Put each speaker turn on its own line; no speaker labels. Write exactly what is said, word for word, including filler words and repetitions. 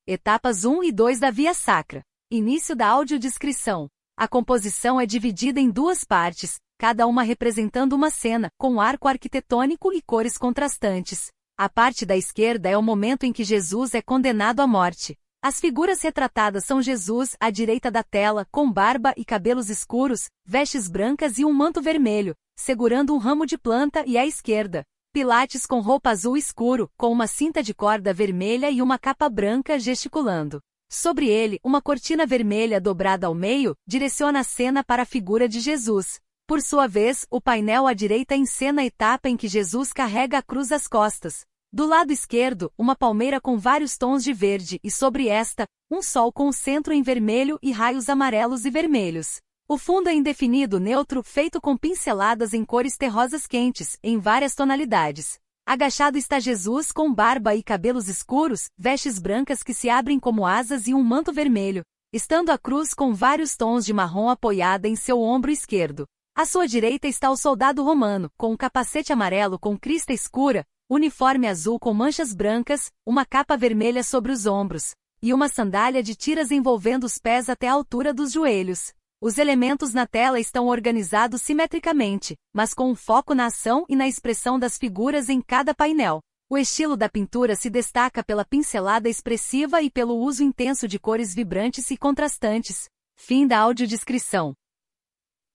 Etapas um e dois da Via Sacra. Início da audiodescrição. A composição é dividida em duas partes, cada uma representando uma cena, com arco arquitetônico e cores contrastantes. A parte da esquerda é o momento em que Jesus é condenado à morte. As figuras retratadas são Jesus, à direita da tela, com barba e cabelos escuros, vestes brancas e um manto vermelho, segurando um ramo de planta, e à esquerda, Pilates com roupa azul escuro, com uma cinta de corda vermelha e uma capa branca, gesticulando. Sobre ele, uma cortina vermelha dobrada ao meio, direciona a cena para a figura de Jesus. Por sua vez, o painel à direita encena a etapa em que Jesus carrega a cruz às costas. Do lado esquerdo, uma palmeira com vários tons de verde e sobre esta, um sol com o centro em vermelho e raios amarelos e vermelhos. O fundo é indefinido neutro, feito com pinceladas em cores terrosas quentes, em várias tonalidades. Agachado está Jesus com barba e cabelos escuros, vestes brancas que se abrem como asas e um manto vermelho, estando a cruz com vários tons de marrom apoiada em seu ombro esquerdo. À sua direita está o soldado romano, com um capacete amarelo com crista escura, uniforme azul com manchas brancas, uma capa vermelha sobre os ombros, e uma sandália de tiras envolvendo os pés até a altura dos joelhos. Os elementos na tela estão organizados simetricamente, mas com um foco na ação e na expressão das figuras em cada painel. O estilo da pintura se destaca pela pincelada expressiva e pelo uso intenso de cores vibrantes e contrastantes. Fim da audiodescrição.